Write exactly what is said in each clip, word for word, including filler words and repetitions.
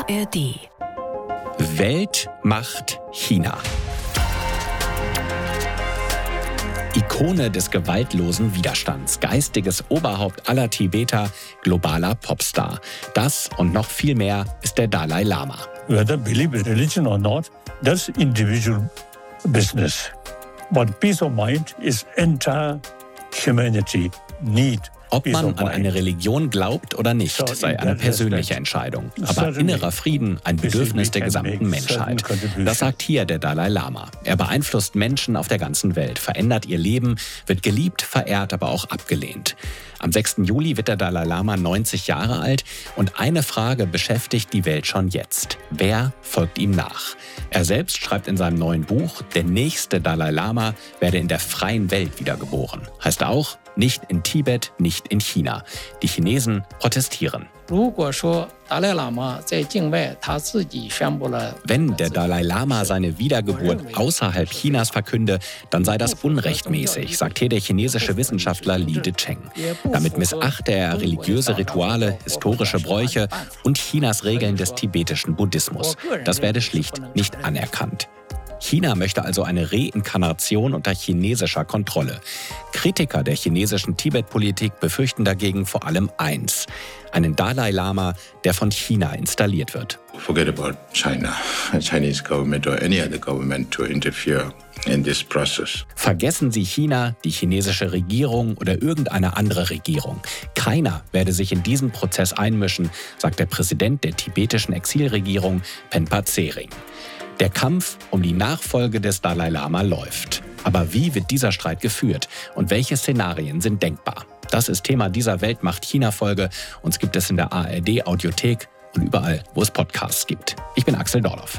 A R D. Weltmacht China. Ikone des gewaltlosen Widerstands, geistiges Oberhaupt aller Tibeter, globaler Popstar. Das und noch viel mehr ist der Dalai Lama. Whether believe in religion or not, that's individual business. But peace of mind is entire humanity need. Ob man an eine Religion glaubt oder nicht, sei eine persönliche Entscheidung. Aber innerer Frieden ein Bedürfnis der gesamten Menschheit. Das sagt hier der Dalai Lama. Er beeinflusst Menschen auf der ganzen Welt, verändert ihr Leben, wird geliebt, verehrt, aber auch abgelehnt. Am sechsten Juli wird der Dalai Lama neunzig Jahre alt und eine Frage beschäftigt die Welt schon jetzt. Wer folgt ihm nach? Er selbst schreibt in seinem neuen Buch, der nächste Dalai Lama werde in der freien Welt wiedergeboren. Heißt auch, nicht in Tibet, nicht in China. Die Chinesen protestieren. Wenn der Dalai Lama seine Wiedergeburt außerhalb Chinas verkünde, dann sei das unrechtmäßig, sagt hier der chinesische Wissenschaftler Li Decheng. Damit missachte er religiöse Rituale, historische Bräuche und Chinas Regeln des tibetischen Buddhismus. Das werde schlicht nicht anerkannt. China möchte also eine Reinkarnation unter chinesischer Kontrolle. Kritiker der chinesischen Tibet-Politik befürchten dagegen vor allem eins: einen Dalai Lama, der von China installiert wird. Forget about China, Chinese government or any other government to interfere in this process. Vergessen Sie China, die chinesische Regierung oder irgendeine andere Regierung. Keiner werde sich in diesen Prozess einmischen, sagt der Präsident der tibetischen Exilregierung, Penpa Tsering. Der Kampf um die Nachfolge des Dalai Lama läuft. Aber wie wird dieser Streit geführt und welche Szenarien sind denkbar? Das ist Thema dieser Weltmacht-China-Folge. Uns gibt es in der A R D-Audiothek und überall, wo es Podcasts gibt. Ich bin Axel Dorloff.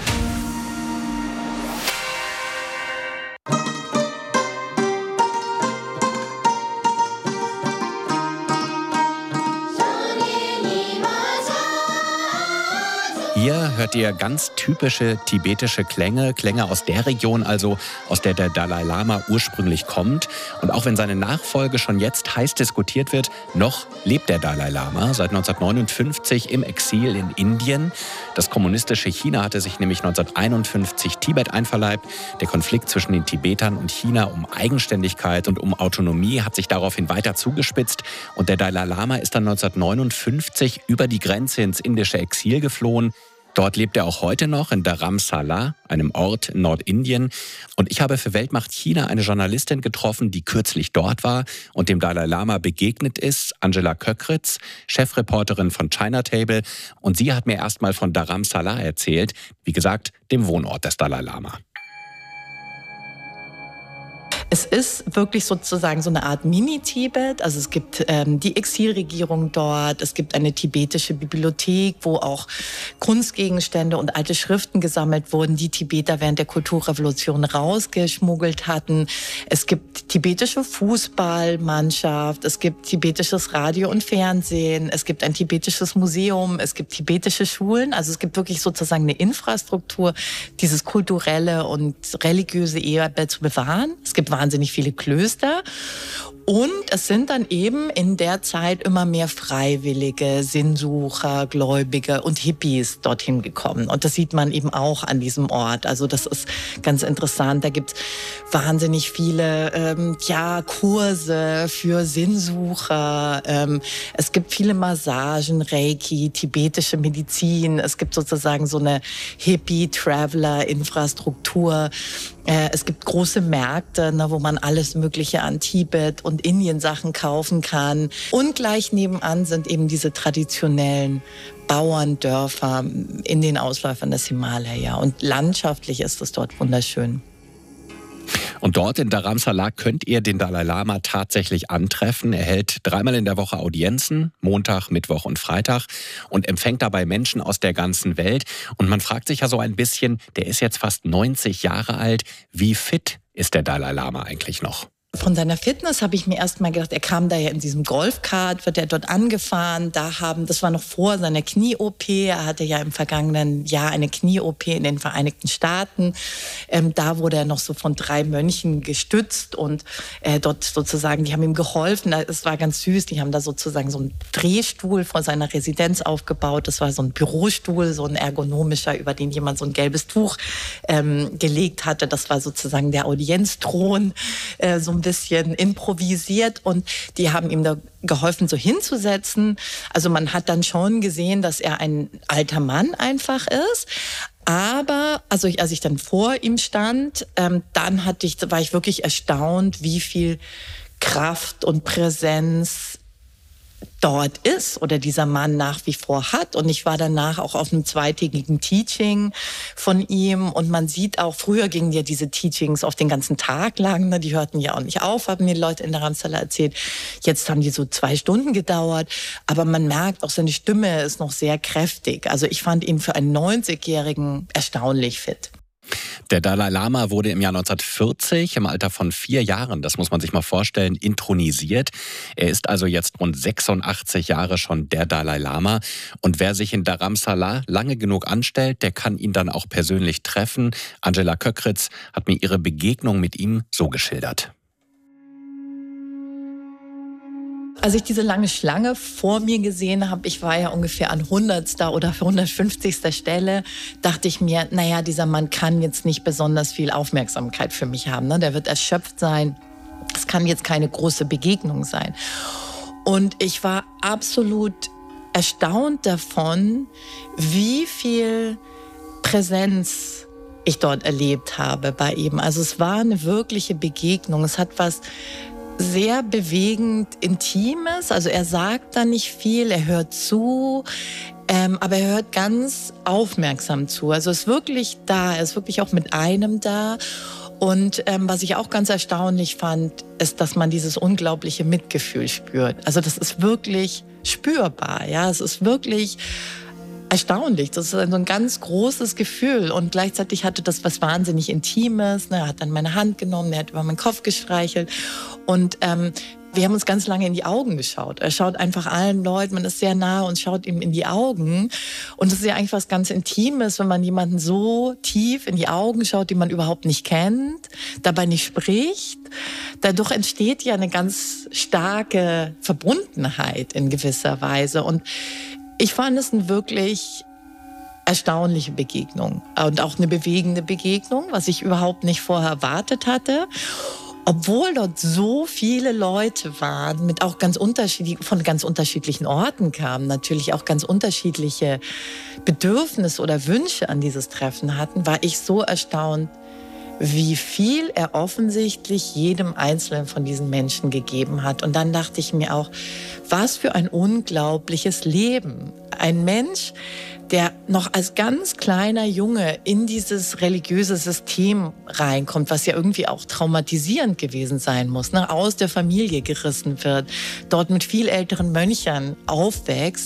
Hier hört ihr ganz typische tibetische Klänge, Klänge aus der Region also, aus der der Dalai Lama ursprünglich kommt. Und auch wenn seine Nachfolge schon jetzt heiß diskutiert wird, noch lebt der Dalai Lama seit neunzehnhundertneunundfünfzig im Exil in Indien. Das kommunistische China hatte sich nämlich neunzehnhunderteinundfünfzig Tibet einverleibt. Der Konflikt zwischen den Tibetern und China um Eigenständigkeit und um Autonomie hat sich daraufhin weiter zugespitzt. Und der Dalai Lama ist dann neunzehnhundertneunundfünfzig über die Grenze ins indische Exil geflohen. Dort lebt er auch heute noch in Dharamsala, einem Ort in Nordindien. Und ich habe für Weltmacht China eine Journalistin getroffen, die kürzlich dort war und dem Dalai Lama begegnet ist, Angela Köckritz, Chefreporterin von China Table. Und sie hat mir erstmal von Dharamsala erzählt, wie gesagt, dem Wohnort des Dalai Lama. Es ist wirklich sozusagen so eine Art Mini-Tibet. Also es gibt ähm, die Exilregierung dort, es gibt eine tibetische Bibliothek, wo auch Kunstgegenstände und alte Schriften gesammelt wurden, die Tibeter während der Kulturrevolution rausgeschmuggelt hatten. Es gibt tibetische Fußballmannschaft, es gibt tibetisches Radio und Fernsehen, es gibt ein tibetisches Museum, es gibt tibetische Schulen. Also es gibt wirklich sozusagen eine Infrastruktur, dieses kulturelle und religiöse Erbe zu bewahren. Es gibt wahnsinnig viele Klöster. Und es sind dann eben in der Zeit immer mehr Freiwillige, Sinnsucher, Gläubige und Hippies dorthin gekommen. Und das sieht man eben auch an diesem Ort. Also das ist ganz interessant. Da gibt's wahnsinnig viele ähm, ja, Kurse für Sinnsucher. Ähm, es gibt viele Massagen, Reiki, tibetische Medizin. Es gibt sozusagen so eine Hippie-Traveler-Infrastruktur. Äh, es gibt große Märkte, ne, wo man alles Mögliche an Tibet und Indien-Sachen kaufen kann. Und gleich nebenan sind eben diese traditionellen Bauerndörfer in den Ausläufern des Himalaya. Und landschaftlich ist es dort wunderschön. Und dort in Dharamsala könnt ihr den Dalai Lama tatsächlich antreffen. Er hält dreimal in der Woche Audienzen, Montag, Mittwoch und Freitag, und empfängt dabei Menschen aus der ganzen Welt. Und man fragt sich ja so ein bisschen, der ist jetzt fast neunzig Jahre alt, wie fit ist der Dalai Lama eigentlich noch? Von seiner Fitness habe ich mir erst mal gedacht, er kam da ja in diesem Golfkart, wird er dort angefahren. Da haben, das war noch vor seiner Knie-O P. Er hatte ja im vergangenen Jahr eine Knie-O P in den Vereinigten Staaten. Ähm, da wurde er noch so von drei Mönchen gestützt und äh, dort sozusagen, die haben ihm geholfen. Es war ganz süß. Die haben da sozusagen so einen Drehstuhl vor seiner Residenz aufgebaut. Das war so ein Bürostuhl, so ein ergonomischer, über den jemand so ein gelbes Tuch ähm, gelegt hatte. Das war sozusagen der Audienzthron, äh, so ein bisschen improvisiert, und die haben ihm da geholfen, so hinzusetzen. Also man hat dann schon gesehen, dass er ein alter Mann einfach ist. Aber also ich, als ich dann vor ihm stand, ähm, dann hatte ich, war ich wirklich erstaunt, wie viel Kraft und Präsenz dort ist oder dieser Mann nach wie vor hat. Und ich war danach auch auf einem zweitägigen Teaching von ihm. Und man sieht auch, früher gingen ja diese Teachings auf den ganzen Tag lang. Ne? Die hörten ja auch nicht auf, haben mir Leute in der Ramsala erzählt. Jetzt haben die so zwei Stunden gedauert. Aber man merkt auch, seine Stimme ist noch sehr kräftig. Also ich fand ihn für einen neunzigjährigen erstaunlich fit. Der Dalai Lama wurde im Jahr neunzehnhundertvierzig im Alter von vier Jahren, das muss man sich mal vorstellen, intronisiert. Er ist also jetzt rund sechsundachtzig Jahre schon der Dalai Lama. Und wer sich in Dharamsala lange genug anstellt, der kann ihn dann auch persönlich treffen. Angela Köckritz hat mir ihre Begegnung mit ihm so geschildert. Als ich diese lange Schlange vor mir gesehen habe, ich war ja ungefähr an hundertster oder hundertfünfzigster Stelle, dachte ich mir, naja, dieser Mann kann jetzt nicht besonders viel Aufmerksamkeit für mich haben. Ne? Der wird erschöpft sein. Es kann jetzt keine große Begegnung sein. Und ich war absolut erstaunt davon, wie viel Präsenz ich dort erlebt habe bei ihm. Also es war eine wirkliche Begegnung. Es hat was sehr bewegend Intimes. Also er sagt da nicht viel, er hört zu, ähm, aber er hört ganz aufmerksam zu. Also er ist wirklich da, er ist wirklich auch mit einem da. Und ähm, was ich auch ganz erstaunlich fand, ist, dass man dieses unglaubliche Mitgefühl spürt. Also das ist wirklich spürbar, ja, es ist wirklich erstaunlich. Das ist so ein ganz großes Gefühl, und gleichzeitig hatte das was wahnsinnig Intimes. Er hat dann meine Hand genommen, er hat über meinen Kopf gestreichelt, und ähm, wir haben uns ganz lange in die Augen geschaut. Er schaut einfach allen Leuten, man ist sehr nah und schaut ihm in die Augen. Und das ist ja eigentlich was ganz Intimes, wenn man jemanden so tief in die Augen schaut, den man überhaupt nicht kennt, dabei nicht spricht. Dadurch entsteht ja eine ganz starke Verbundenheit in gewisser Weise. Und ich fand es eine wirklich erstaunliche Begegnung und auch eine bewegende Begegnung, was ich überhaupt nicht vorher erwartet hatte. Obwohl dort so viele Leute waren, mit auch ganz unterschiedlich, von ganz unterschiedlichen Orten kamen, natürlich auch ganz unterschiedliche Bedürfnisse oder Wünsche an dieses Treffen hatten, war ich so erstaunt, wie viel er offensichtlich jedem Einzelnen von diesen Menschen gegeben hat. Und dann dachte ich mir auch, was für ein unglaubliches Leben. Ein Mensch, der noch als ganz kleiner Junge in dieses religiöse System reinkommt, was ja irgendwie auch traumatisierend gewesen sein muss, ne? Aus der Familie gerissen wird, dort mit viel älteren Mönchern aufwächst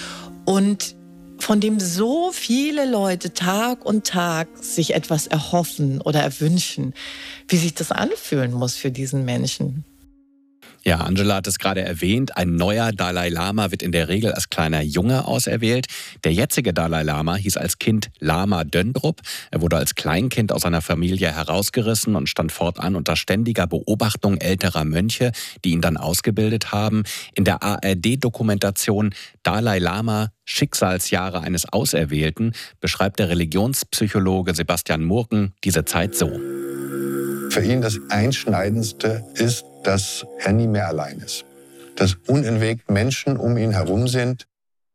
und von dem so viele Leute Tag und Tag sich etwas erhoffen oder erwünschen, wie sich das anfühlen muss für diesen Menschen. Ja, Angela hat es gerade erwähnt, ein neuer Dalai Lama wird in der Regel als kleiner Junge auserwählt. Der jetzige Dalai Lama hieß als Kind Lama Döndrup. Er wurde als Kleinkind aus seiner Familie herausgerissen und stand fortan unter ständiger Beobachtung älterer Mönche, die ihn dann ausgebildet haben. In der A R D-Dokumentation Dalai Lama, Schicksalsjahre eines Auserwählten, beschreibt der Religionspsychologe Sebastian Murken diese Zeit so. Für ihn das Einschneidendste ist, dass er nie mehr allein ist. Dass unentwegt Menschen um ihn herum sind.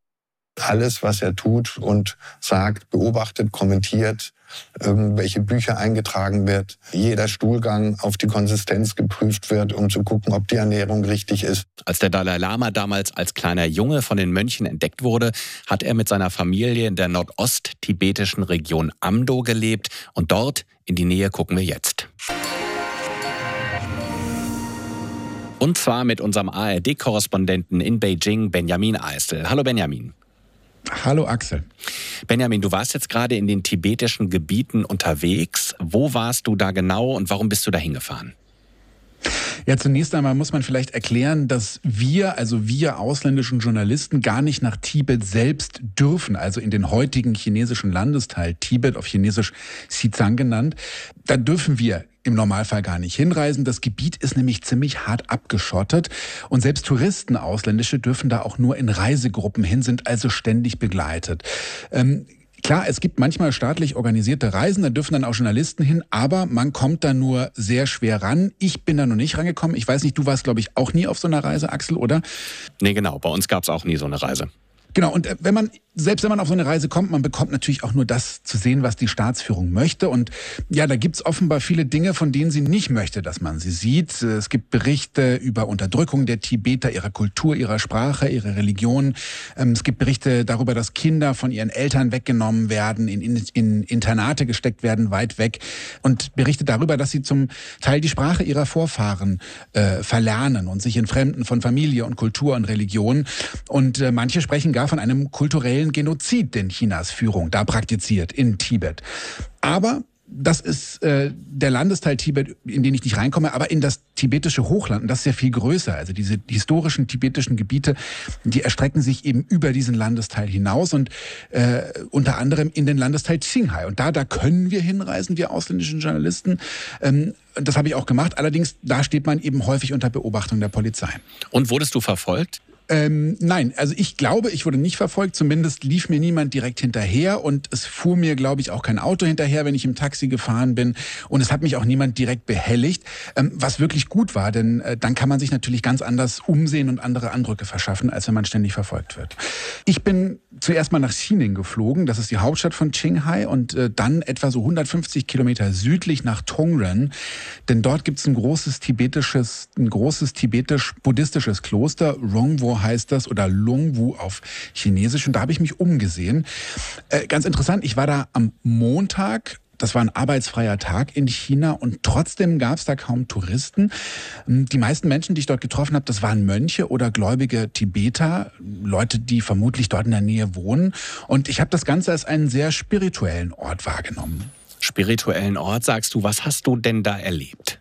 Alles, was er tut und sagt, beobachtet, kommentiert, irgendwelche Bücher eingetragen wird, jeder Stuhlgang auf die Konsistenz geprüft wird, um zu gucken, ob die Ernährung richtig ist. Als der Dalai Lama damals als kleiner Junge von den Mönchen entdeckt wurde, hat er mit seiner Familie in der nordost-tibetischen Region Amdo gelebt. Und dort in die Nähe gucken wir jetzt. Und zwar mit unserem A R D-Korrespondenten in Beijing, Benjamin Eisel. Hallo Benjamin. Hallo Axel. Benjamin, du warst jetzt gerade in den tibetischen Gebieten unterwegs. Wo warst du da genau und warum bist du da hingefahren? Ja, zunächst einmal muss man vielleicht erklären, dass wir, also wir ausländischen Journalisten, gar nicht nach Tibet selbst dürfen, also in den heutigen chinesischen Landesteil Tibet, auf Chinesisch Xizang genannt. Da dürfen wir im Normalfall gar nicht hinreisen. Das Gebiet ist nämlich ziemlich hart abgeschottet und selbst Touristen, ausländische, dürfen da auch nur in Reisegruppen hin, sind also ständig begleitet. Ähm, Klar, es gibt manchmal staatlich organisierte Reisen, da dürfen dann auch Journalisten hin, aber man kommt da nur sehr schwer ran. Ich bin da noch nicht rangekommen. Ich weiß nicht, du warst, glaube ich, auch nie auf so einer Reise, Axel, oder? Nee, genau. Bei uns gab es auch nie so eine Reise. Genau, und wenn man, selbst wenn man auf so eine Reise kommt, man bekommt natürlich auch nur das zu sehen, was die Staatsführung möchte. Und ja, da gibt's offenbar viele Dinge, von denen sie nicht möchte, dass man sie sieht. Es gibt Berichte über Unterdrückung der Tibeter, ihrer Kultur, ihrer Sprache, ihrer Religion. Es gibt Berichte darüber, dass Kinder von ihren Eltern weggenommen werden, in, in, in Internate gesteckt werden, weit weg. Und Berichte darüber, dass sie zum Teil die Sprache ihrer Vorfahren äh, verlernen und sich entfremden von Familie und Kultur und Religion. Und äh, manche sprechen gar von einem kulturellen Genozid, den Chinas Führung da praktiziert in Tibet. Aber das ist äh, der Landesteil Tibet, in den ich nicht reinkomme, aber in das tibetische Hochland, und das ist ja viel größer. Also diese historischen tibetischen Gebiete, die erstrecken sich eben über diesen Landesteil hinaus und äh, unter anderem in den Landesteil Qinghai. Und da, da können wir hinreisen, wir ausländischen Journalisten. Ähm, das habe ich auch gemacht. Allerdings, da steht man eben häufig unter Beobachtung der Polizei. Und wurdest du verfolgt? Ähm, nein, also ich glaube, ich wurde nicht verfolgt. Zumindest lief mir niemand direkt hinterher und es fuhr mir, glaube ich, auch kein Auto hinterher, wenn ich im Taxi gefahren bin. Und es hat mich auch niemand direkt behelligt, ähm, was wirklich gut war, denn äh, dann kann man sich natürlich ganz anders umsehen und andere Eindrücke verschaffen, als wenn man ständig verfolgt wird. Ich bin zuerst mal nach Xining geflogen, das ist die Hauptstadt von Qinghai, und äh, dann etwa so hundertfünfzig Kilometer südlich nach Tongren, denn dort gibt es ein großes tibetisches, ein großes tibetisch-buddhistisches Kloster, Rongwo heißt das, oder Lungwu auf Chinesisch, und da habe ich mich umgesehen. Äh, ganz interessant, ich war da am Montag. Das war ein arbeitsfreier Tag in China und trotzdem gab es da kaum Touristen. Die meisten Menschen, die ich dort getroffen habe, das waren Mönche oder gläubige Tibeter, Leute, die vermutlich dort in der Nähe wohnen. Und ich habe das Ganze als einen sehr spirituellen Ort wahrgenommen. Spirituellen Ort, sagst du. Was hast du denn da erlebt?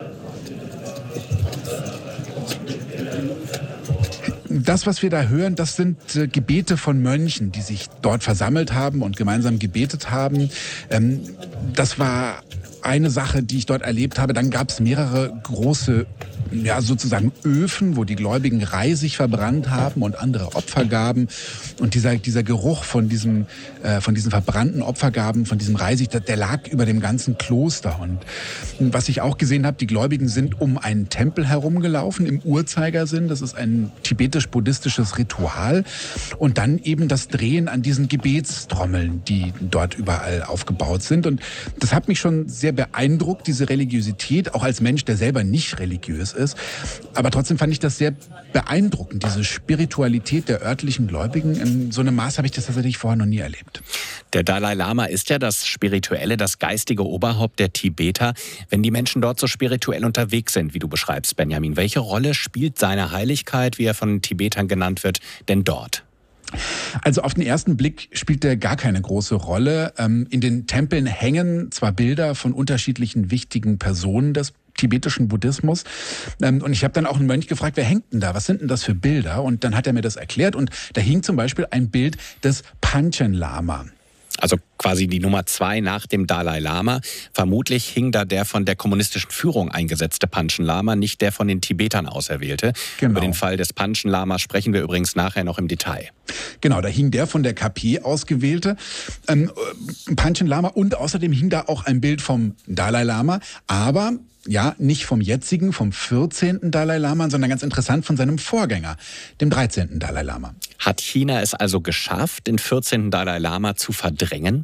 Das, was wir da hören, das sind äh, Gebete von Mönchen, die sich dort versammelt haben und gemeinsam gebetet haben. Ähm, das war eine Sache, die ich dort erlebt habe. Dann gab es mehrere große, ja, sozusagen Öfen, wo die Gläubigen Reisig verbrannt haben und andere Opfergaben. Und dieser, dieser Geruch von diesem, äh, von diesen verbrannten Opfergaben, von diesem Reisig, der, der lag über dem ganzen Kloster. Und was ich auch gesehen habe, die Gläubigen sind um einen Tempel herumgelaufen im Uhrzeigersinn. Das ist ein tibetisch-buddhistisches Ritual. Und dann eben das Drehen an diesen Gebetstrommeln, die dort überall aufgebaut sind. Und das hat mich schon sehr beeindruckt, diese Religiosität, auch als Mensch, der selber nicht religiös ist. Aber trotzdem fand ich das sehr beeindruckend, diese Spiritualität der örtlichen Gläubigen. In so einem Maß habe ich das tatsächlich vorher noch nie erlebt. Der Dalai Lama ist ja das spirituelle, das geistige Oberhaupt der Tibeter. Wenn die Menschen dort so spirituell unterwegs sind, wie du beschreibst, Benjamin, welche Rolle spielt seine Heiligkeit, wie er von den Tibetern genannt wird, denn dort? Also auf den ersten Blick spielt der gar keine große Rolle. In den Tempeln hängen zwar Bilder von unterschiedlichen wichtigen Personen des tibetischen Buddhismus. Und ich habe dann auch einen Mönch gefragt, wer hängt denn da? Was sind denn das für Bilder? Und dann hat er mir das erklärt. Und da hing zum Beispiel ein Bild des Panchen Lama. Also quasi die Nummer zwei nach dem Dalai Lama. Vermutlich hing da der von der kommunistischen Führung eingesetzte Panchen Lama, nicht der von den Tibetern auserwählte. Genau. Über den Fall des Panchen Lama sprechen wir übrigens nachher noch im Detail. Genau, da hing der von der K P ausgewählte ähm, Panchen Lama, und außerdem hing da auch ein Bild vom Dalai Lama, aber ja, nicht vom jetzigen, vom vierzehnten Dalai Lama, sondern ganz interessant von seinem Vorgänger, dem dreizehnten Dalai Lama. Hat China es also geschafft, den vierzehnten Dalai Lama zu verdrängen?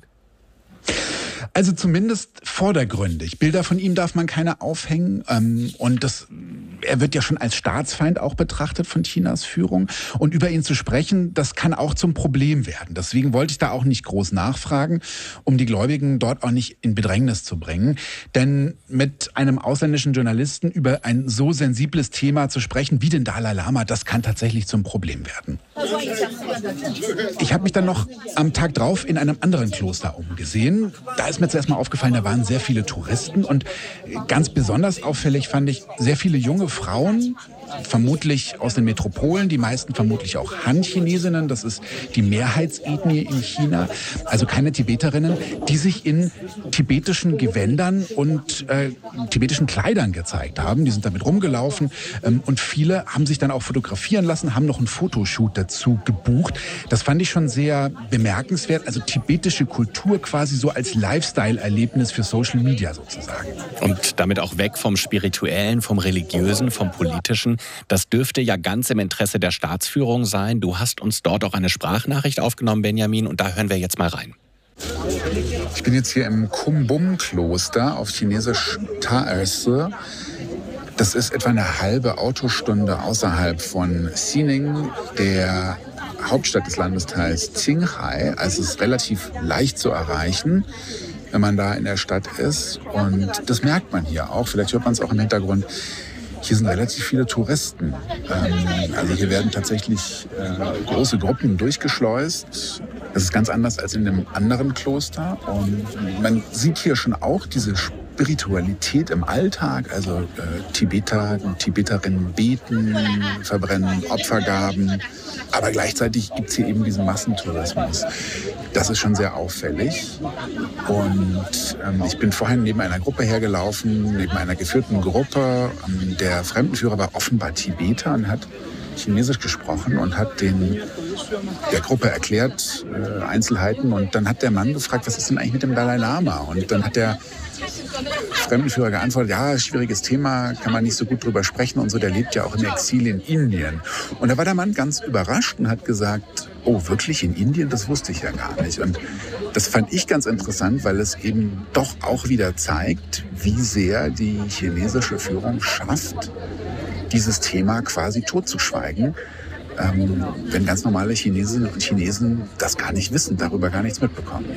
Also zumindest vordergründig. Bilder von ihm darf man keine aufhängen. Ähm, und das, er wird ja schon als Staatsfeind auch betrachtet von Chinas Führung. Und über ihn zu sprechen, das kann auch zum Problem werden. Deswegen wollte ich da auch nicht groß nachfragen, um die Gläubigen dort auch nicht in Bedrängnis zu bringen. Denn mit einem ausländischen Journalisten über ein so sensibles Thema zu sprechen wie den Dalai Lama, das kann tatsächlich zum Problem werden. Ich habe mich dann noch am Tag drauf in einem anderen Kloster umgesehen. Da ist mir mir zuerst mal aufgefallen, da waren sehr viele Touristen und ganz besonders auffällig fand ich sehr viele junge Frauen, vermutlich aus den Metropolen, die meisten vermutlich auch Han-Chinesinnen, das ist die Mehrheitsethnie in China, also keine Tibeterinnen, die sich in tibetischen Gewändern und äh, tibetischen Kleidern gezeigt haben. Die sind damit rumgelaufen ähm, und viele haben sich dann auch fotografieren lassen, haben noch einen Fotoshoot dazu gebucht. Das fand ich schon sehr bemerkenswert, also tibetische Kultur quasi so als Lifestyle-Erlebnis für Social Media sozusagen. Und damit auch weg vom Spirituellen, vom Religiösen, vom Politischen. Das dürfte ja ganz im Interesse der Staatsführung sein. Du hast uns dort auch eine Sprachnachricht aufgenommen, Benjamin, und da hören wir jetzt mal rein. Ich bin jetzt hier im Kumbum-Kloster, auf Chinesisch Taerse. Das ist etwa eine halbe Autostunde außerhalb von Xining, der Hauptstadt des Landesteils Qinghai. Also es ist relativ leicht zu erreichen, wenn man da in der Stadt ist. Und das merkt man hier auch. Vielleicht hört man es auch im Hintergrund. Hier sind relativ viele Touristen. Ähm, also hier werden tatsächlich äh, große Gruppen durchgeschleust. Das ist ganz anders als in einem anderen Kloster. Und man sieht hier schon auch diese Spiritualität im Alltag. Also äh, Tibeter und Tibeterinnen beten, verbrennen Opfergaben. Aber gleichzeitig gibt es hier eben diesen Massentourismus. Das ist schon sehr auffällig. Und ähm, ich bin vorhin neben einer Gruppe hergelaufen, neben einer geführten Gruppe. Ähm, der Fremdenführer war offenbar Tibeter und hat Chinesisch gesprochen und hat den, der Gruppe erklärt äh, Einzelheiten. Und dann hat der Mann gefragt, was ist denn eigentlich mit dem Dalai Lama? Und dann hat der Fremdenführer geantwortet, ja, schwieriges Thema, kann man nicht so gut drüber sprechen und so, der lebt ja auch im Exil in Indien. Und da war der Mann ganz überrascht und hat gesagt, oh, wirklich in Indien? Das wusste ich ja gar nicht. Und das fand ich ganz interessant, weil es eben doch auch wieder zeigt, wie sehr die chinesische Führung schafft, dieses Thema quasi totzuschweigen, ähm, wenn ganz normale Chinesinnen und Chinesen das gar nicht wissen, darüber gar nichts mitbekommen.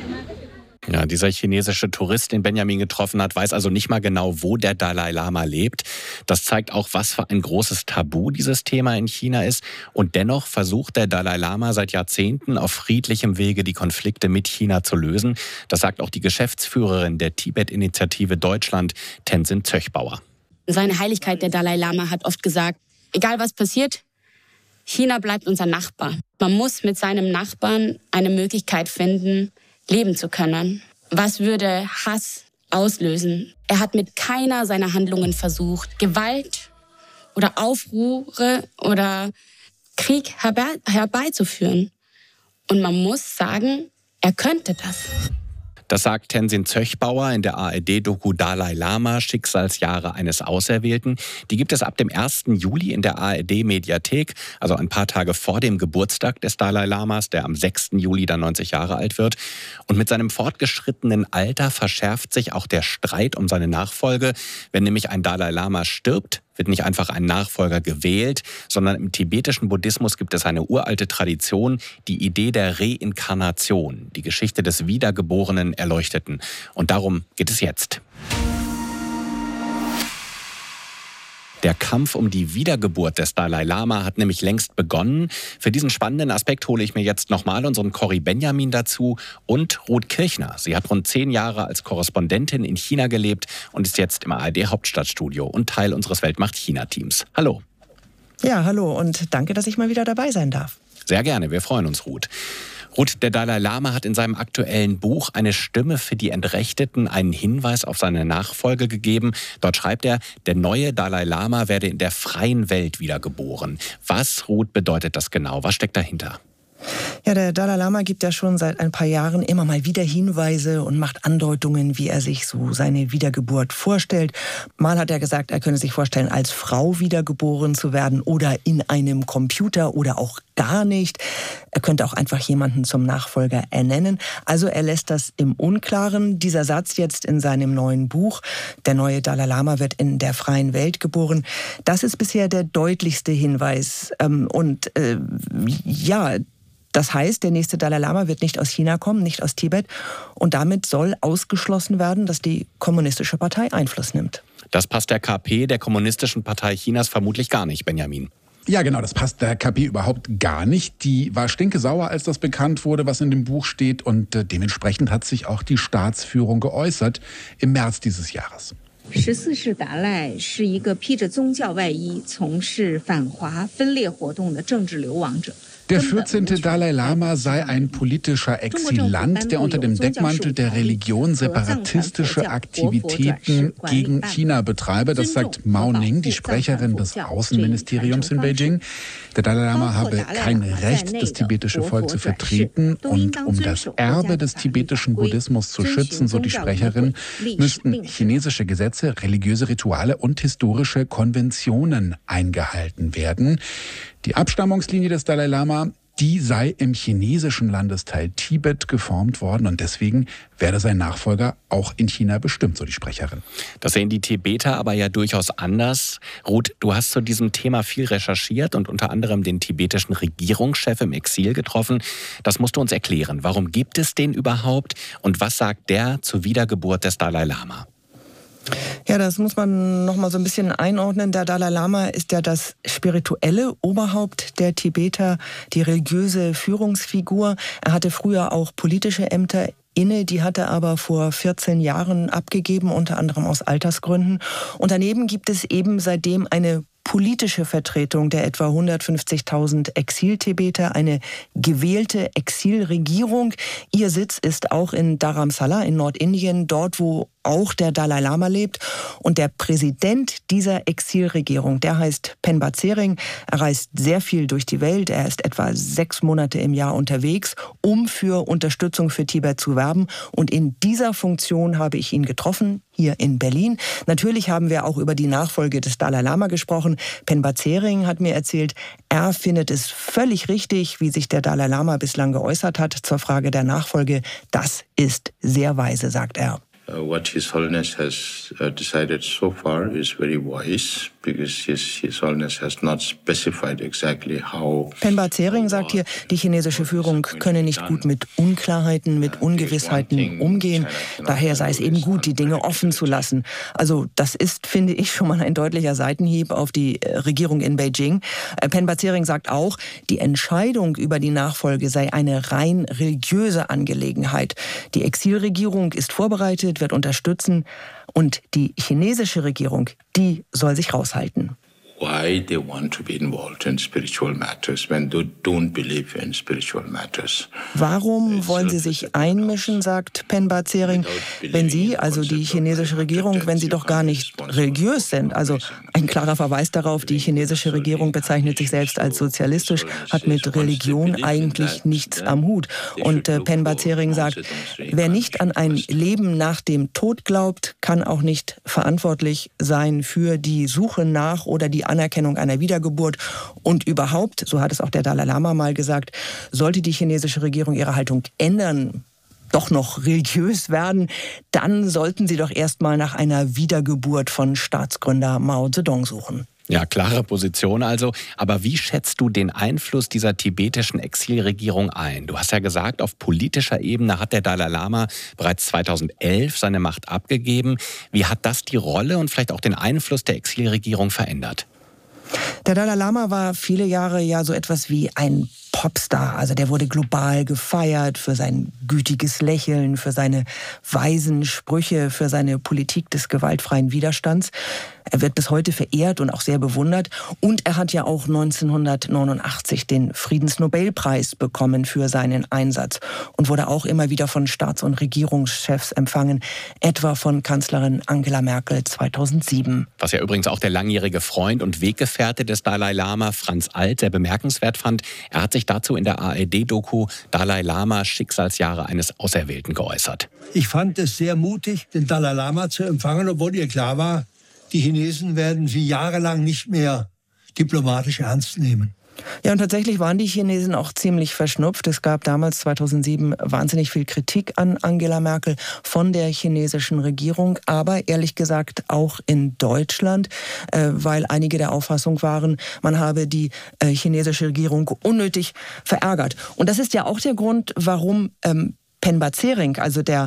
Ja, dieser chinesische Tourist, den Benjamin getroffen hat, weiß also nicht mal genau, wo der Dalai Lama lebt. Das zeigt auch, was für ein großes Tabu dieses Thema in China ist. Und dennoch versucht der Dalai Lama seit Jahrzehnten auf friedlichem Wege die Konflikte mit China zu lösen. Das sagt auch die Geschäftsführerin der Tibet-Initiative Deutschland, Tenzin Zöchbauer. Seine Heiligkeit, der Dalai Lama, hat oft gesagt, egal was passiert, China bleibt unser Nachbar. Man muss mit seinem Nachbarn eine Möglichkeit finden, leben zu können. Was würde Hass auslösen? Er hat mit keiner seiner Handlungen versucht, Gewalt oder Aufruhre oder Krieg herbe- herbeizuführen. Und man muss sagen, er könnte das. Das sagt Tenzin Zöchbauer in der A R D-Doku Dalai Lama, Schicksalsjahre eines Auserwählten. Die gibt es ab dem ersten Juli in der A R D-Mediathek, also ein paar Tage vor dem Geburtstag des Dalai Lamas, der am sechsten Juli dann neunzig Jahre alt wird. Und mit seinem fortgeschrittenen Alter verschärft sich auch der Streit um seine Nachfolge. Wenn nämlich ein Dalai Lama stirbt, wird nicht einfach ein Nachfolger gewählt, sondern im tibetischen Buddhismus gibt es eine uralte Tradition, die Idee der Reinkarnation, die Geschichte des wiedergeborenen Erleuchteten. Und darum geht es jetzt. Der Kampf um die Wiedergeburt des Dalai Lama hat nämlich längst begonnen. Für diesen spannenden Aspekt hole ich mir jetzt nochmal unseren Corrie Benjamin dazu und Ruth Kirchner. Sie hat rund zehn Jahre als Korrespondentin in China gelebt und ist jetzt im A R D-Hauptstadtstudio und Teil unseres Weltmacht-China-Teams. Hallo. Ja, hallo und danke, dass ich mal wieder dabei sein darf. Sehr gerne, wir freuen uns, Ruth. Ruth, der Dalai Lama hat in seinem aktuellen Buch Eine Stimme für die Entrechteten einen Hinweis auf seine Nachfolge gegeben. Dort schreibt er, der neue Dalai Lama werde in der freien Welt wiedergeboren. Was, Ruth, bedeutet das genau? Was steckt dahinter? Ja, der Dalai Lama gibt ja schon seit ein paar Jahren immer mal wieder Hinweise und macht Andeutungen, wie er sich so seine Wiedergeburt vorstellt. Mal hat er gesagt, er könne sich vorstellen, als Frau wiedergeboren zu werden oder in einem Computer oder auch gar nicht. Er könnte auch einfach jemanden zum Nachfolger ernennen. Also er lässt das im Unklaren. Dieser Satz jetzt in seinem neuen Buch, der neue Dalai Lama wird in der freien Welt geboren, das ist bisher der deutlichste Hinweis. Und äh, ja, das heißt, der nächste Dalai Lama wird nicht aus China kommen, nicht aus Tibet. Und damit soll ausgeschlossen werden, dass die Kommunistische Partei Einfluss nimmt. Das passt der K P, der Kommunistischen Partei Chinas, vermutlich gar nicht, Benjamin. Ja, genau, das passt der K P überhaupt gar nicht. Die war stinkesauer, als das bekannt wurde, was in dem Buch steht. Und äh, dementsprechend hat sich auch die Staatsführung geäußert im März dieses Jahres. 十四世达赖是一个披着宗教外衣从事反华分裂活动的政治流亡者。 Der vierzehnte Dalai Lama sei ein politischer Exilant, der unter dem Deckmantel der Religion separatistische Aktivitäten gegen China betreibe. Das sagt Mao Ning, die Sprecherin des Außenministeriums in Beijing. Der Dalai Lama habe kein Recht, das tibetische Volk zu vertreten. Und um das Erbe des tibetischen Buddhismus zu schützen, so die Sprecherin, müssten chinesische Gesetze, religiöse Rituale und historische Konventionen eingehalten werden. Die Abstammungslinie des Dalai Lama, die sei im chinesischen Landesteil Tibet geformt worden und deswegen werde sein Nachfolger auch in China bestimmt, so die Sprecherin. Das sehen die Tibeter aber ja durchaus anders. Ruth, du hast zu diesem Thema viel recherchiert und unter anderem den tibetischen Regierungschef im Exil getroffen. Das musst du uns erklären. Warum gibt es den überhaupt und was sagt der zur Wiedergeburt des Dalai Lama? Ja, das muss man noch mal so ein bisschen einordnen. Der Dalai Lama ist ja das spirituelle Oberhaupt der Tibeter, die religiöse Führungsfigur. Er hatte früher auch politische Ämter inne, die hat er aber vor vierzehn Jahren abgegeben, unter anderem aus Altersgründen. Und daneben gibt es eben seitdem eine politische Vertretung der etwa hundertfünfzigtausend Exil-Tibeter, eine gewählte Exilregierung. Ihr Sitz ist auch in Dharamsala in Nordindien, dort wo auch der Dalai Lama lebt. Und der Präsident dieser Exilregierung, der heißt Penpa Tsering. Er reist sehr viel durch die Welt. Er ist etwa sechs Monate im Jahr unterwegs, um für Unterstützung für Tibet zu werben. Und in dieser Funktion habe ich ihn getroffen, hier in Berlin. Natürlich haben wir auch über die Nachfolge des Dalai Lama gesprochen. Penpa Tsering hat mir erzählt, er findet es völlig richtig, wie sich der Dalai Lama bislang geäußert hat zur Frage der Nachfolge. Das ist sehr weise, sagt er. Uh, what His Holiness has uh, decided so far is very wise, because His, His Holiness has not specified exactly how. Penpa Tsering sagt hier, die chinesische Führung könne nicht gut mit Unklarheiten, mit Ungewissheiten umgehen. Daher sei es eben gut, die Dinge offen zu lassen. Also das ist, finde ich, schon mal ein deutlicher Seitenhieb auf die Regierung in Beijing. Penpa Tsering sagt auch, die Entscheidung über die Nachfolge sei eine rein religiöse Angelegenheit. Die Exilregierung ist vorbereitet, wird unterstützen und die chinesische Regierung, die soll sich raushalten. Why they want to be involved in spiritual matters when they don't believe in spiritual matters. Warum wollen sie sich einmischen, sagt Penpa Tsering, wenn sie, also die chinesische Regierung, wenn sie doch gar nicht religiös sind? Also ein klarer Verweis darauf, die chinesische Regierung bezeichnet sich selbst als sozialistisch, hat mit Religion eigentlich nichts am Hut. Und äh, Penpa Tsering sagt, wer nicht an ein Leben nach dem Tod glaubt, kann auch nicht verantwortlich sein für die Suche nach oder die Anerkennung einer Wiedergeburt. Und überhaupt, so hat es auch der Dalai Lama mal gesagt, sollte die chinesische Regierung ihre Haltung ändern, doch noch religiös werden, dann sollten sie doch erst mal nach einer Wiedergeburt von Staatsgründer Mao Zedong suchen. Ja, klare Position also. Aber wie schätzt du den Einfluss dieser tibetischen Exilregierung ein? Du hast ja gesagt, auf politischer Ebene hat der Dalai Lama bereits zweitausendelf seine Macht abgegeben. Wie hat das die Rolle und vielleicht auch den Einfluss der Exilregierung verändert? Der Dalai Lama war viele Jahre ja so etwas wie ein Popstar. Also der wurde global gefeiert für sein gütiges Lächeln, für seine weisen Sprüche, für seine Politik des gewaltfreien Widerstands. Er wird bis heute verehrt und auch sehr bewundert. Und er hat ja auch neunzehnhundertneunundachtzig den Friedensnobelpreis bekommen für seinen Einsatz und wurde auch immer wieder von Staats- und Regierungschefs empfangen, etwa von Kanzlerin Angela Merkel zweitausendsieben. Was ja übrigens auch der langjährige Freund und Weggefährte des Dalai Lama, Franz Alt, sehr bemerkenswert fand. Er hat sich dazu in der A R D-Doku Dalai Lama Schicksalsjahre eines Auserwählten geäußert. Ich fand es sehr mutig, den Dalai Lama zu empfangen, obwohl ihr klar war, die Chinesen werden sie jahrelang nicht mehr diplomatisch ernst nehmen. Ja, und tatsächlich waren die Chinesen auch ziemlich verschnupft. Es gab damals zweitausendsieben wahnsinnig viel Kritik an Angela Merkel von der chinesischen Regierung, aber ehrlich gesagt auch in Deutschland, äh, weil einige der Auffassung waren, man habe die äh, chinesische Regierung unnötig verärgert. Und das ist ja auch der Grund, warum ähm, Penpa Tsering, also der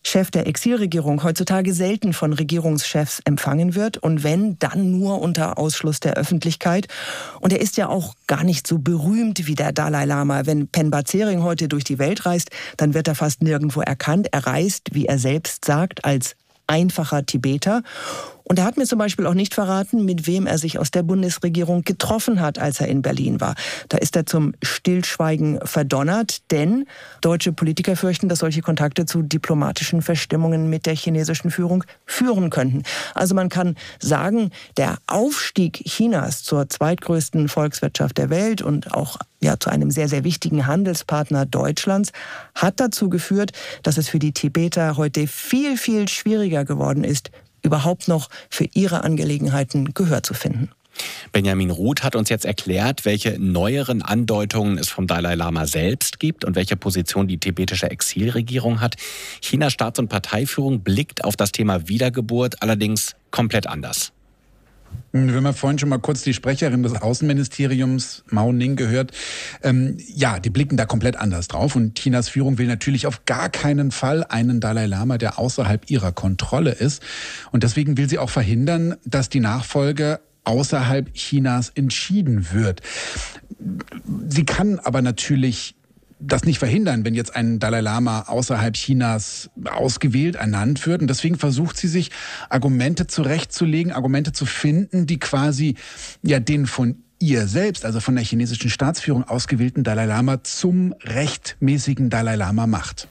Chef der Exilregierung heutzutage selten von Regierungschefs empfangen wird und wenn, dann nur unter Ausschluss der Öffentlichkeit. Und er ist ja auch gar nicht so berühmt wie der Dalai Lama. Wenn Penpa Tsering heute durch die Welt reist, dann wird er fast nirgendwo erkannt. Er reist, wie er selbst sagt, als einfacher Tibeter. Und er hat mir zum Beispiel auch nicht verraten, mit wem er sich aus der Bundesregierung getroffen hat, als er in Berlin war. Da ist er zum Stillschweigen verdonnert, denn deutsche Politiker fürchten, dass solche Kontakte zu diplomatischen Verstimmungen mit der chinesischen Führung führen könnten. Also man kann sagen, der Aufstieg Chinas zur zweitgrößten Volkswirtschaft der Welt und auch ja, zu einem sehr, sehr wichtigen Handelspartner Deutschlands hat dazu geführt, dass es für die Tibeter heute viel, viel schwieriger geworden ist, überhaupt noch für ihre Angelegenheiten Gehör zu finden. Benjamin Ruth hat uns jetzt erklärt, welche neueren Andeutungen es vom Dalai Lama selbst gibt und welche Position die tibetische Exilregierung hat. Chinas Staats- und Parteiführung blickt auf das Thema Wiedergeburt allerdings komplett anders. Wir haben ja vorhin schon mal kurz die Sprecherin des Außenministeriums, Mao Ning, gehört. Ähm, ja, die blicken da komplett anders drauf. Und Chinas Führung will natürlich auf gar keinen Fall einen Dalai Lama, der außerhalb ihrer Kontrolle ist. Und deswegen will sie auch verhindern, dass die Nachfolge außerhalb Chinas entschieden wird. Sie kann aber natürlich das nicht verhindern, wenn jetzt ein Dalai Lama außerhalb Chinas ausgewählt, ernannt wird. Und deswegen versucht sie sich, Argumente zurechtzulegen, Argumente zu finden, die quasi ja den von ihr selbst, also von der chinesischen Staatsführung ausgewählten Dalai Lama zum rechtmäßigen Dalai Lama macht.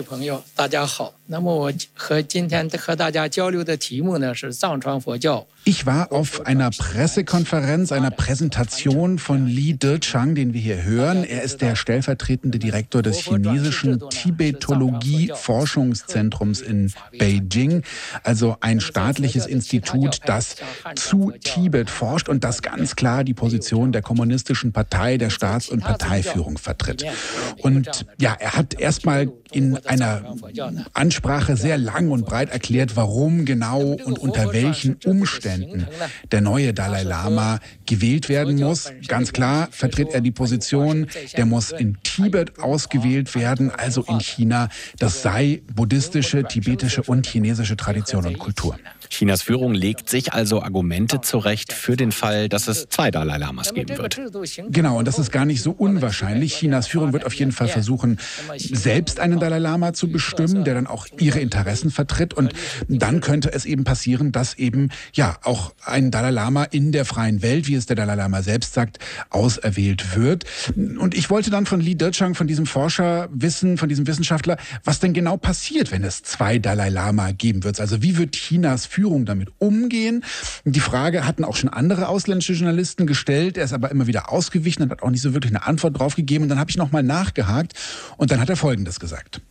Ich war auf einer Pressekonferenz, einer Präsentation von Li Dechang, den wir hier hören. Er ist der stellvertretende Direktor des chinesischen Tibetologie-Forschungszentrums in Beijing, also ein staatliches Institut, das zu Tibet forscht und das ganz klar die Position der kommunistischen Partei, der Staats- und Parteiführung vertritt. Und ja, er hat erstmal in einer Ansprache sehr lang und breit erklärt, warum genau und unter welchen Umständen der neue Dalai Lama gewählt werden muss. Ganz klar vertritt er die Position, der muss in Tibet ausgewählt werden, also in China. Das sei buddhistische, tibetische und chinesische Tradition und Kultur. Chinas Führung legt sich also Argumente zurecht für den Fall, dass es zwei Dalai Lamas geben wird. Genau, und das ist gar nicht so unwahrscheinlich. Chinas Führung wird auf jeden Fall versuchen, selbst einen Dalai Lama zu bestimmen, der dann auch ihre Interessen vertritt. Und dann könnte es eben passieren, dass eben ja auch ein Dalai Lama in der freien Welt, wie es der Dalai Lama selbst sagt, auserwählt wird. Und ich wollte dann von Li Dechang, von diesem Forscher wissen, von diesem Wissenschaftler, was denn genau passiert, wenn es zwei Dalai Lama geben wird. Also wie wird Chinas Führung damit umgehen? Die Frage hatten auch schon andere ausländische Journalisten gestellt. Er ist aber immer wieder ausgewichen und hat auch nicht so wirklich eine Antwort drauf gegeben. Und dann habe ich noch mal nachgehakt und dann hat er Folgendes gesagt.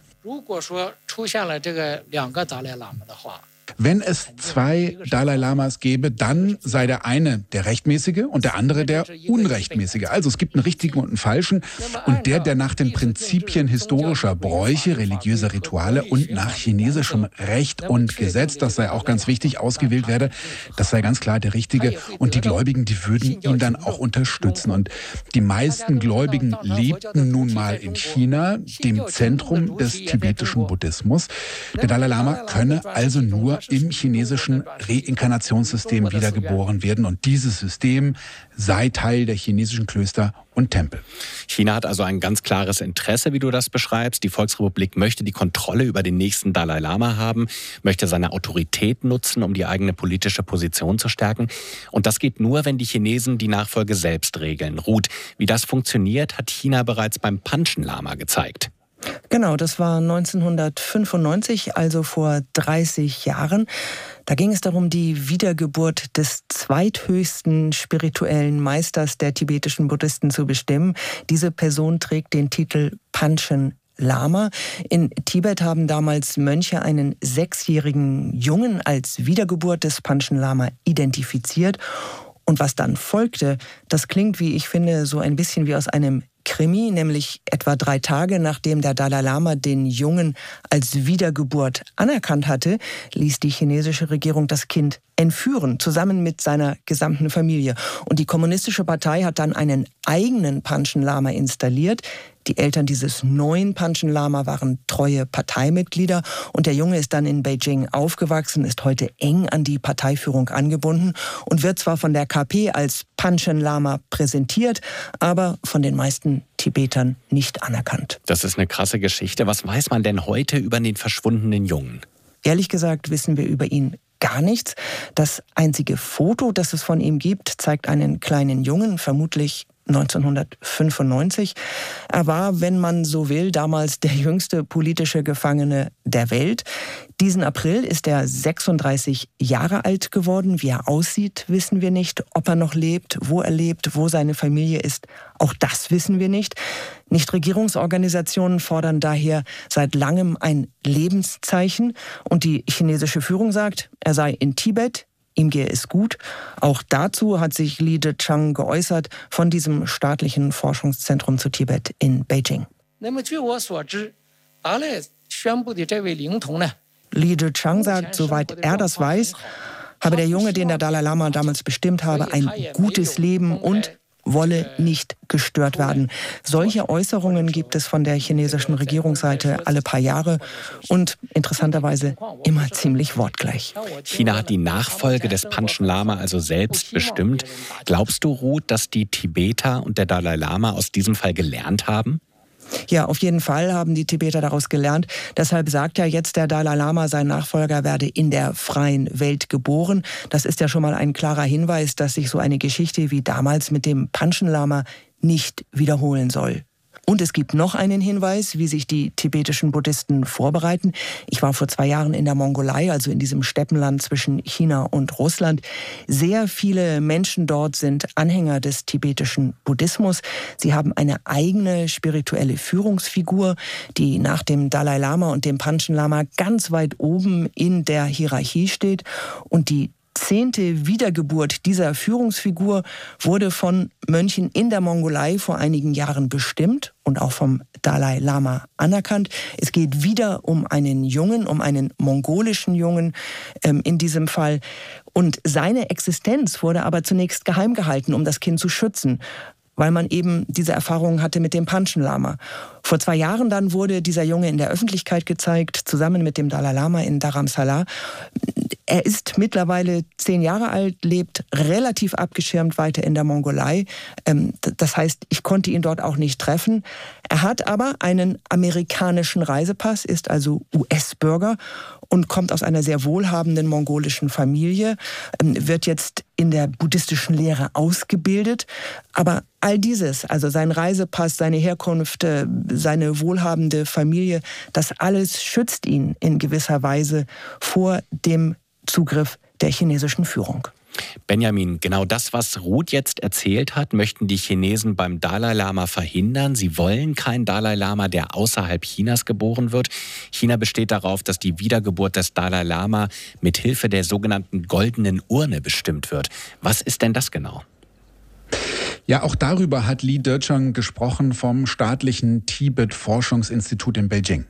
Wenn es zwei Dalai Lamas gäbe, dann sei der eine der rechtmäßige und der andere der unrechtmäßige. Also es gibt einen richtigen und einen falschen. Und der, der nach den Prinzipien historischer Bräuche, religiöser Rituale und nach chinesischem Recht und Gesetz, das sei auch ganz wichtig, ausgewählt werde, das sei ganz klar der richtige. Und die Gläubigen, die würden ihn dann auch unterstützen. Und die meisten Gläubigen lebten nun mal in China, dem Zentrum des tibetischen Buddhismus. Der Dalai Lama könne also nur im chinesischen Reinkarnationssystem wiedergeboren werden. Und dieses System sei Teil der chinesischen Klöster und Tempel. China hat also ein ganz klares Interesse, wie du das beschreibst. Die Volksrepublik möchte die Kontrolle über den nächsten Dalai Lama haben, möchte seine Autorität nutzen, um die eigene politische Position zu stärken. Und das geht nur, wenn die Chinesen die Nachfolge selbst regeln. Ruth, wie das funktioniert, hat China bereits beim Panchen Lama gezeigt. Genau, das war neunzehnhundertfünfundneunzig, also vor dreißig Jahren. Da ging es darum, die Wiedergeburt des zweithöchsten spirituellen Meisters der tibetischen Buddhisten zu bestimmen. Diese Person trägt den Titel Panchen Lama. In Tibet haben damals Mönche einen sechsjährigen Jungen als Wiedergeburt des Panchen Lama identifiziert. Und was dann folgte, das klingt, wie ich finde, so ein bisschen wie aus einem Krimi, nämlich etwa drei Tage nachdem der Dalai Lama den Jungen als Wiedergeburt anerkannt hatte, ließ die chinesische Regierung das Kind entführen, zusammen mit seiner gesamten Familie. Und die Kommunistische Partei hat dann einen eigenen Panchen Lama installiert. Die Eltern dieses neuen Panchen Lama waren treue Parteimitglieder und der Junge ist dann in Beijing aufgewachsen, ist heute eng an die Parteiführung angebunden und wird zwar von der K P als Panchen Lama präsentiert, aber von den meisten Tibetern nicht anerkannt. Das ist eine krasse Geschichte. Was weiß man denn heute über den verschwundenen Jungen? Ehrlich gesagt wissen wir über ihn gar nichts. Das einzige Foto, das es von ihm gibt, zeigt einen kleinen Jungen, vermutlich neunzehnhundertfünfundneunzig. Er war, wenn man so will, damals der jüngste politische Gefangene der Welt. Diesen April ist er sechsunddreißig Jahre alt geworden. Wie er aussieht, wissen wir nicht. Ob er noch lebt, wo er lebt, wo seine Familie ist, auch das wissen wir nicht. Nichtregierungsorganisationen fordern daher seit langem ein Lebenszeichen. Und die chinesische Führung sagt, er sei in Tibet, ihm gehe es gut. Auch dazu hat sich Li Dechang geäußert von diesem staatlichen Forschungszentrum zu Tibet in Beijing. Li Dechang sagt, soweit er das weiß, habe der Junge, den der Dalai Lama damals bestimmt habe, ein gutes Leben und wolle nicht gestört werden. Solche Äußerungen gibt es von der chinesischen Regierungsseite alle paar Jahre und interessanterweise immer ziemlich wortgleich. China hat die Nachfolge des Panchen Lama also selbst bestimmt. Glaubst du, Ruth, dass die Tibeter und der Dalai Lama aus diesem Fall gelernt haben? Ja, auf jeden Fall haben die Tibeter daraus gelernt. Deshalb sagt ja jetzt der Dalai Lama, sein Nachfolger werde in der freien Welt geboren. Das ist ja schon mal ein klarer Hinweis, dass sich so eine Geschichte wie damals mit dem Panchen Lama nicht wiederholen soll. Und es gibt noch einen Hinweis, wie sich die tibetischen Buddhisten vorbereiten. Ich war vor zwei Jahren in der Mongolei, also in diesem Steppenland zwischen China und Russland. Sehr viele Menschen dort sind Anhänger des tibetischen Buddhismus. Sie haben eine eigene spirituelle Führungsfigur, die nach dem Dalai Lama und dem Panchen Lama ganz weit oben in der Hierarchie steht. Und die zehnte Wiedergeburt dieser Führungsfigur wurde von Mönchen in der Mongolei vor einigen Jahren bestimmt und auch vom Dalai Lama anerkannt. Es geht wieder um einen Jungen, um einen mongolischen Jungen ähm, in diesem Fall. Und seine Existenz wurde aber zunächst geheim gehalten, um das Kind zu schützen, weil man eben diese Erfahrungen hatte mit dem Panchen Lama. Vor zwei Jahren dann wurde dieser Junge in der Öffentlichkeit gezeigt, zusammen mit dem Dalai Lama in Dharamsala. Er ist mittlerweile zehn Jahre alt, lebt relativ abgeschirmt weiter in der Mongolei. Das heißt, ich konnte ihn dort auch nicht treffen. Er hat aber einen amerikanischen Reisepass, ist also U S-Bürger und kommt aus einer sehr wohlhabenden mongolischen Familie, wird jetzt in der buddhistischen Lehre ausgebildet. Aber all dieses, also sein Reisepass, seine Herkunft, seine wohlhabende Familie, das alles schützt ihn in gewisser Weise vor dem Zugriff der chinesischen Führung. Benjamin, genau das, was Ruth jetzt erzählt hat, möchten die Chinesen beim Dalai Lama verhindern. Sie wollen keinen Dalai Lama, der außerhalb Chinas geboren wird. China besteht darauf, dass die Wiedergeburt des Dalai Lama mit Hilfe der sogenannten goldenen Urne bestimmt wird. Was ist denn das genau? Ja, auch darüber hat Li Dechang gesprochen vom staatlichen Tibet-Forschungsinstitut in Beijing.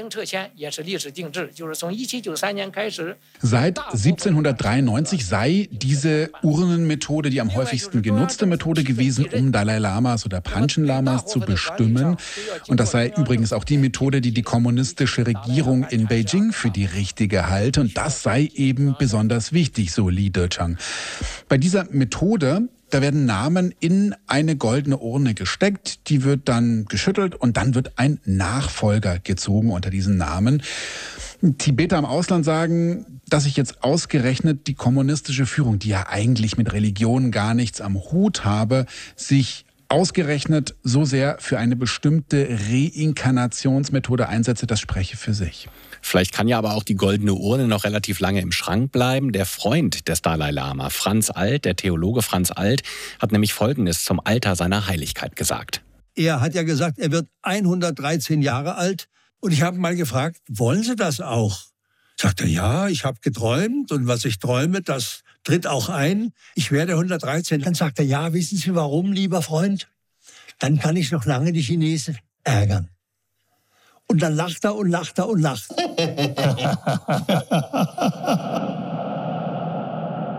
Seit siebzehnhundertdreiundneunzig sei diese Urnenmethode die am häufigsten genutzte Methode gewesen, um Dalai Lamas oder Panchen Lamas zu bestimmen. Und das sei übrigens auch die Methode, die die kommunistische Regierung in Beijing für die richtige halte. Und das sei eben besonders wichtig, so Li Dechang. Bei dieser Methode, da werden Namen in eine goldene Urne gesteckt, die wird dann geschüttelt und dann wird ein Nachfolger gezogen unter diesen Namen. Tibeter im Ausland sagen, dass sich jetzt ausgerechnet die kommunistische Führung, die ja eigentlich mit Religion gar nichts am Hut habe, sich ausgerechnet so sehr für eine bestimmte Reinkarnationsmethode einsetze, das spreche für sich. Vielleicht kann ja aber auch die goldene Urne noch relativ lange im Schrank bleiben. Der Freund des Dalai Lama, Franz Alt, der Theologe Franz Alt, hat nämlich Folgendes zum Alter seiner Heiligkeit gesagt. Er hat ja gesagt, er wird hundertdreizehn Jahre alt. Und ich habe mal gefragt, wollen Sie das auch? Sagt er, ja, ich habe geträumt und was ich träume, das tritt auch ein. Ich werde hundertdreizehn. Dann sagt er, ja, wissen Sie warum, lieber Freund? Dann kann ich noch lange die Chinesen ärgern. Und dann lacht er und lacht er und lacht.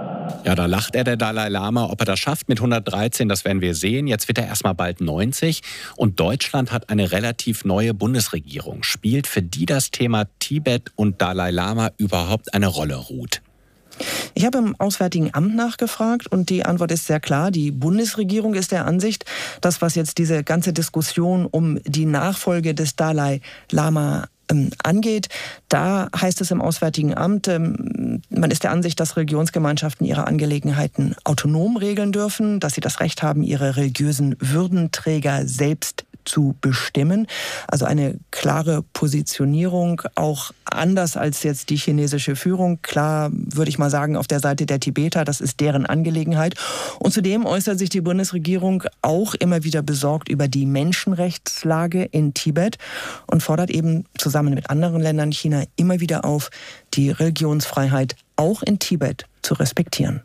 Ja, da lacht er, der Dalai Lama. Ob er das schafft mit hundertdreizehn, das werden wir sehen. Jetzt wird er erstmal bald neunzig. Und Deutschland hat eine relativ neue Bundesregierung. Spielt für die das Thema Tibet und Dalai Lama überhaupt eine Rolle, Ruth? Ich habe im Auswärtigen Amt nachgefragt und die Antwort ist sehr klar. Die Bundesregierung ist der Ansicht, dass was jetzt diese ganze Diskussion um die Nachfolge des Dalai Lama angeht, da heißt es im Auswärtigen Amt, man ist der Ansicht, dass Religionsgemeinschaften ihre Angelegenheiten autonom regeln dürfen, dass sie das Recht haben, ihre religiösen Würdenträger selbst zu bestimmen. Also eine klare Positionierung, auch anders als jetzt die chinesische Führung. Klar, würde ich mal sagen, auf der Seite der Tibeter, das ist deren Angelegenheit. Und zudem äußert sich die Bundesregierung auch immer wieder besorgt über die Menschenrechtslage in Tibet und fordert eben zusammen mit anderen Ländern China immer wieder auf, die Religionsfreiheit auch in Tibet zu respektieren.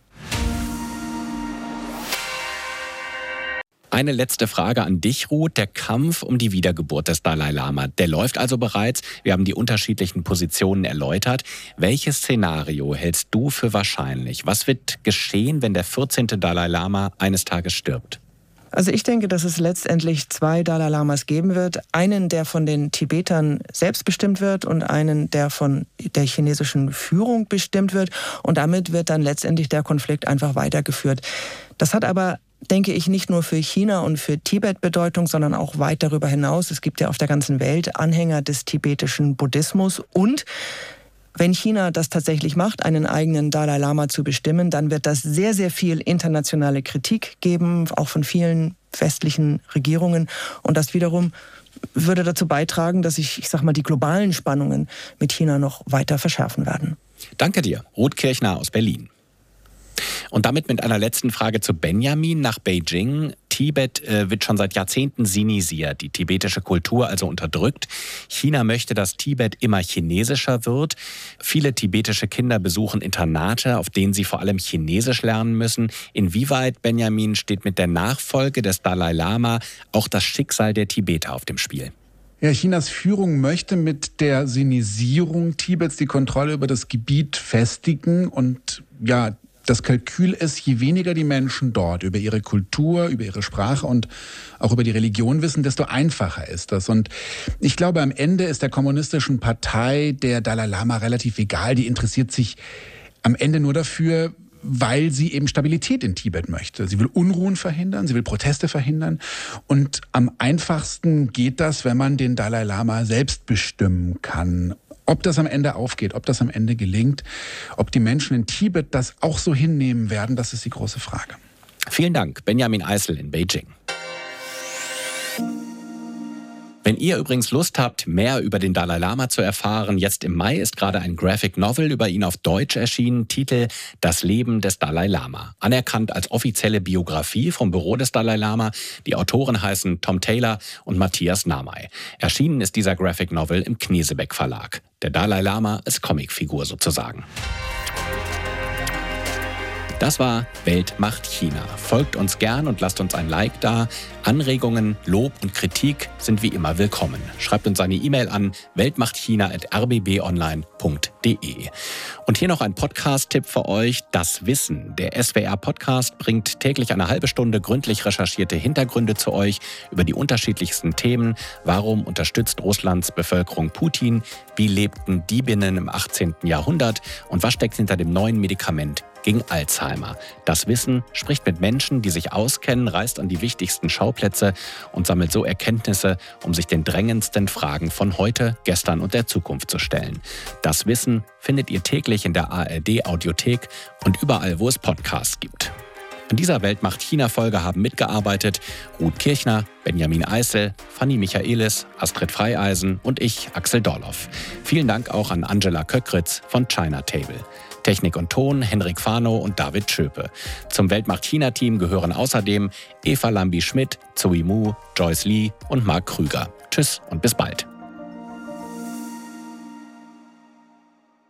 Eine letzte Frage an dich, Ruth. Der Kampf um die Wiedergeburt des Dalai Lama, der läuft also bereits. Wir haben die unterschiedlichen Positionen erläutert. Welches Szenario hältst du für wahrscheinlich? Was wird geschehen, wenn der vierzehnte Dalai Lama eines Tages stirbt? Also ich denke, dass es letztendlich zwei Dalai Lamas geben wird. Einen, der von den Tibetern selbst bestimmt wird und einen, der von der chinesischen Führung bestimmt wird. Und damit wird dann letztendlich der Konflikt einfach weitergeführt. Das hat aber, denke ich, nicht nur für China und für Tibet Bedeutung, sondern auch weit darüber hinaus. Es gibt ja auf der ganzen Welt Anhänger des tibetischen Buddhismus. Und wenn China das tatsächlich macht, einen eigenen Dalai Lama zu bestimmen, dann wird das sehr, sehr viel internationale Kritik geben, auch von vielen westlichen Regierungen. Und das wiederum würde dazu beitragen, dass sich, ich sag mal, die globalen Spannungen mit China noch weiter verschärfen werden. Danke dir, Ruth Kirchner aus Berlin. Und damit mit einer letzten Frage zu Benjamin nach Beijing. Tibet äh, wird schon seit Jahrzehnten sinisiert, die tibetische Kultur also unterdrückt. China möchte, dass Tibet immer chinesischer wird. Viele tibetische Kinder besuchen Internate, auf denen sie vor allem Chinesisch lernen müssen. Inwieweit, Benjamin, steht mit der Nachfolge des Dalai Lama auch das Schicksal der Tibeter auf dem Spiel? Ja, Chinas Führung möchte mit der Sinisierung Tibets die Kontrolle über das Gebiet festigen und ja, das Kalkül ist, je weniger die Menschen dort über ihre Kultur, über ihre Sprache und auch über die Religion wissen, desto einfacher ist das. Und ich glaube, am Ende ist der kommunistischen Partei der Dalai Lama relativ egal. Die interessiert sich am Ende nur dafür, weil sie eben Stabilität in Tibet möchte. Sie will Unruhen verhindern, sie will Proteste verhindern. Und am einfachsten geht das, wenn man den Dalai Lama selbst bestimmen kann. Ob das am Ende aufgeht, ob das am Ende gelingt, ob die Menschen in Tibet das auch so hinnehmen werden, das ist die große Frage. Vielen Dank, Benjamin Eisel in Beijing. Wenn ihr übrigens Lust habt, mehr über den Dalai Lama zu erfahren, jetzt im Mai ist gerade ein Graphic Novel über ihn auf Deutsch erschienen, Titel Das Leben des Dalai Lama. Anerkannt als offizielle Biografie vom Büro des Dalai Lama. Die Autoren heißen Tom Taylor und Matthias Namay. Erschienen ist dieser Graphic Novel im Knesebeck Verlag. Der Dalai Lama als Comicfigur sozusagen. Das war Welt macht China. Folgt uns gern und lasst uns ein Like da. Anregungen, Lob und Kritik sind wie immer willkommen. Schreibt uns eine E-Mail an weltmachtchina at r b b online punkt d e. Und hier noch ein Podcast-Tipp für euch. Das Wissen. Der S W R-Podcast bringt täglich eine halbe Stunde gründlich recherchierte Hintergründe zu euch über die unterschiedlichsten Themen. Warum unterstützt Russlands Bevölkerung Putin? Wie lebten Diebinnen im achtzehnten Jahrhundert? Und was steckt hinter dem neuen Medikament gegen Alzheimer? Das Wissen spricht mit Menschen, die sich auskennen, reist an die wichtigsten Schauplätze und sammelt so Erkenntnisse, um sich den drängendsten Fragen von heute, gestern und der Zukunft zu stellen. Das Wissen findet ihr täglich in der A R D-Audiothek und überall, wo es Podcasts gibt. An dieser Welt macht China-Folge haben mitgearbeitet Ruth Kirchner, Benjamin Eisel, Fanny Michaelis, Astrid Freieisen und ich, Axel Dorloff. Vielen Dank auch an Angela Köckritz von China Table. Technik und Ton Henrik Fano und David Schöpe. Zum Weltmacht China-Team gehören außerdem Eva Lambi-Schmidt, Zoe Mu, Joyce Lee und Marc Krüger. Tschüss und bis bald.